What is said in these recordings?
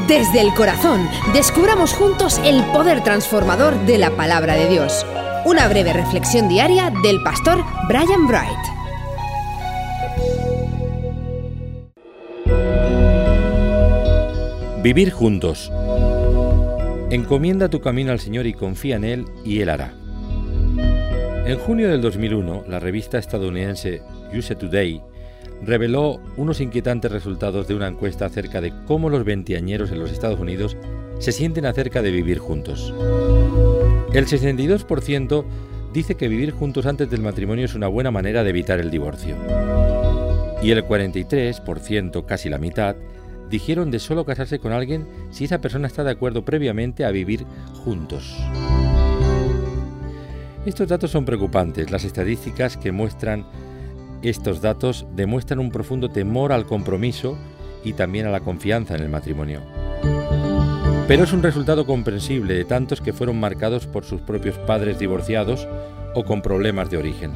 Desde el corazón, descubramos juntos el poder transformador de la palabra de Dios. Una breve reflexión diaria del pastor Brian Bright. Vivir juntos. Encomienda tu camino al Señor y confía en Él, y Él hará. En junio del 2001, la revista estadounidense USA Today reveló unos inquietantes resultados de una encuesta acerca de cómo los veinteañeros en los Estados Unidos se sienten acerca de vivir juntos. El 62% dice que vivir juntos antes del matrimonio es una buena manera de evitar el divorcio. Y el 43%, casi la mitad, dijeron de solo casarse con alguien si esa persona está de acuerdo previamente a vivir juntos. Estos datos son preocupantes. Las estadísticas que muestran estos datos demuestran un profundo temor al compromiso y también a la confianza en el matrimonio. Pero es un resultado comprensible de tantos que fueron marcados por sus propios padres divorciados o con problemas de origen.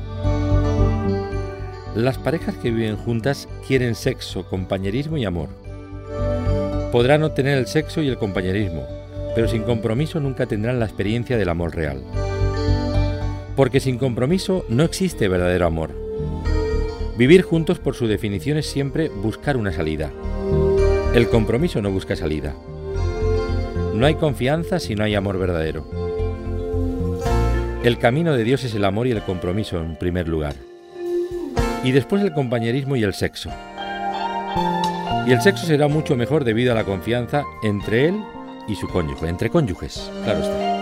Las parejas que viven juntas quieren sexo, compañerismo y amor. Podrán obtener el sexo y el compañerismo, pero sin compromiso nunca tendrán la experiencia del amor real. Porque sin compromiso no existe verdadero amor. Vivir juntos, por su definición, es siempre buscar una salida. El compromiso no busca salida. No hay confianza si no hay amor verdadero. El camino de Dios es el amor y el compromiso en primer lugar. Y después el compañerismo y el sexo. Y el sexo será mucho mejor debido a la confianza entre él y su cónyuge, entre cónyuges, claro está.